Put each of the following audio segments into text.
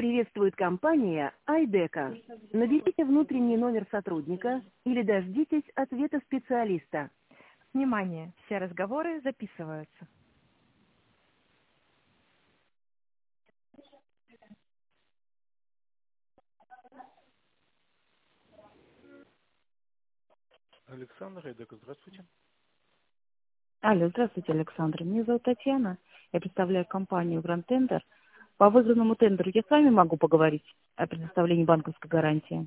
приветствует компания Айдека. Наберите внутренний номер сотрудника или дождитесь ответа специалиста. Внимание! Все разговоры записываются. Александр Айдека, здравствуйте. Алло, здравствуйте, Александр. Меня зовут Татьяна. Я представляю компанию Grand Tender. По выигранному тендеру я с вами могу поговорить о предоставлении банковской гарантии.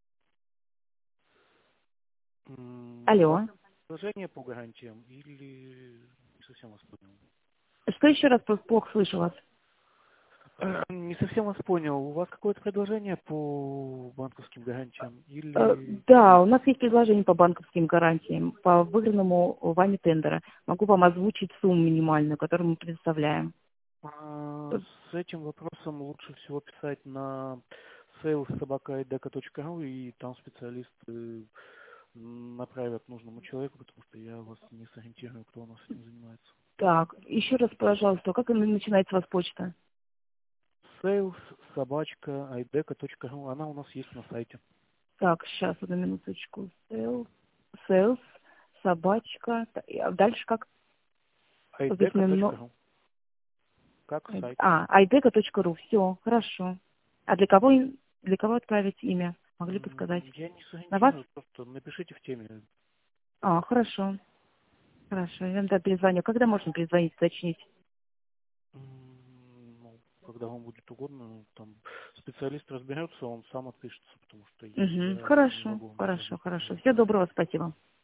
У вас Алло. предложение по гарантиям или не совсем вас понял? Что еще раз, просто плохо слышу вас? Не совсем вас понял. У вас какое-то предложение по банковским гарантиям или... Да, у нас есть предложение по банковским гарантиям, по выигранному вами тендера. Могу вам озвучить сумму минимальную, которую мы предоставляем. С этим вопросом лучше всего писать на sales@ideka.ru, и там специалисты направят нужному человеку, потому что я вас не сориентирую, кто у нас этим занимается. Так, еще раз, пожалуйста, как начинается у вас почта? sales@ideka.ru. Она у нас есть на сайте. Так, сейчас, одну минуточку. Sales, собачка. А дальше как? ideka.ru. Как сайт. Айдека.ру. Все, хорошо. А для кого отправить имя? Могли бы сказать? Я не На вас? сориентирую, просто напишите в теме. Хорошо. Хорошо, я тогда перезвоню. Когда можно перезвонить, уточнить? Ну, когда вам будет угодно, там специалист разберется, он сам отпишется, потому что я не Хорошо, могу вам хорошо, сказать. хорошо. Всего доброго, спасибо.